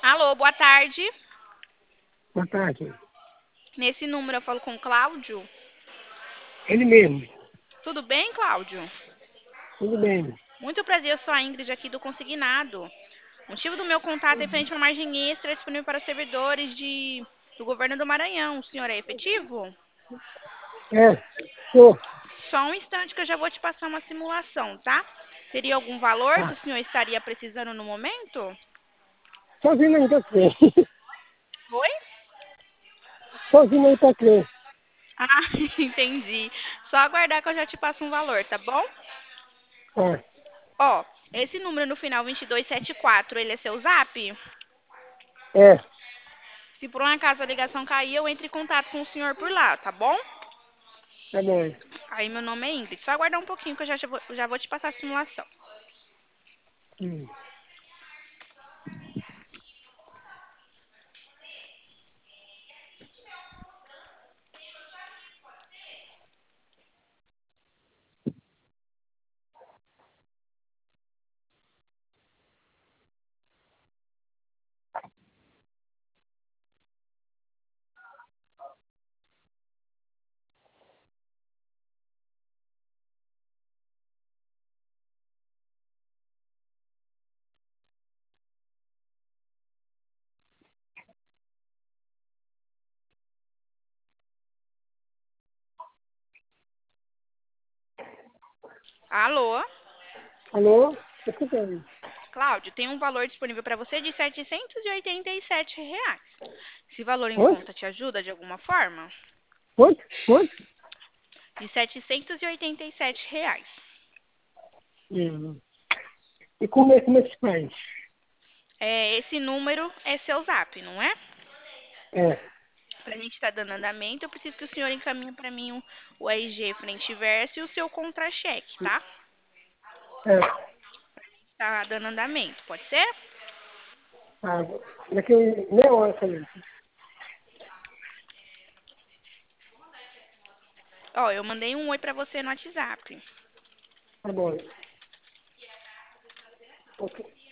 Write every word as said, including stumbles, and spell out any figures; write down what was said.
Alô, boa tarde. Boa tarde. Nesse número eu falo com o Cláudio. Ele mesmo. Tudo bem, Cláudio? Tudo bem. Muito prazer, eu sou a Ingrid aqui do Consignado. O motivo do meu contato é frente a uma margem extra disponível para os servidores de, do governo do Maranhão. O senhor é efetivo? É, sou. Só um instante que eu já vou te passar uma simulação, tá? Teria algum valor que Tá. o senhor estaria precisando no momento? Sozinho aí pra crer. Oi? Sozinho aí pra crer. Ah, entendi. Só aguardar que eu já te passo um valor, tá bom? Tá. Ó, esse número no final vinte e dois setenta e quatro, ele é seu zap? É, Se por um acaso a ligação cair, eu entro em contato com o senhor por lá, tá bom? tá bom. Aí meu nome é Ingrid. Só aguardar um pouquinho que eu já, já vou, já vou te passar a simulação. Hum. Alô? Alô? Tô escutando. Cláudio, tem um valor disponível para você de setecentos e oitenta e sete reais. Esse valor em Quanto? conta te ajuda de alguma forma? Quanto? Quanto? De setecentos e oitenta e sete reais. Hum. E como é, como é que faz? É, esse número é seu zap, não é? É, Para a gente estar dando andamento, eu preciso que o senhor encaminhe para mim o, o R G frente e verso e o seu contra-cheque, tá? é. Tá dando andamento, pode ser? Ah, daqui a meia hora também. Ó, eu mandei um oi para você no WhatsApp. Tá bom. Ok.